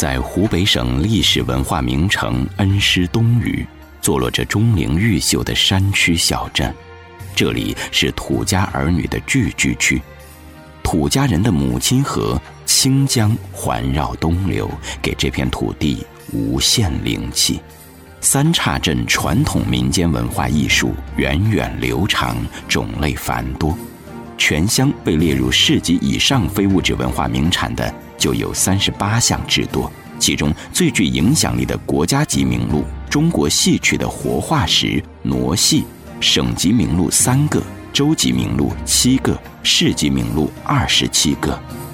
在湖北省历史文化名城恩施东隅，坐落着钟灵毓秀的山区小镇。这里是土家儿女的聚居区，土家人的母亲河清江环绕东流，给这片土地无限灵气。三岔镇传统民间文化艺术源远流长，种类繁多。全乡被列入市级以上非物质文化名产的就有38项之多，其中最具影响力的国家级名录中国戏曲的活化石傩戏，省级名录3个，州级名录7个，市级名录27个。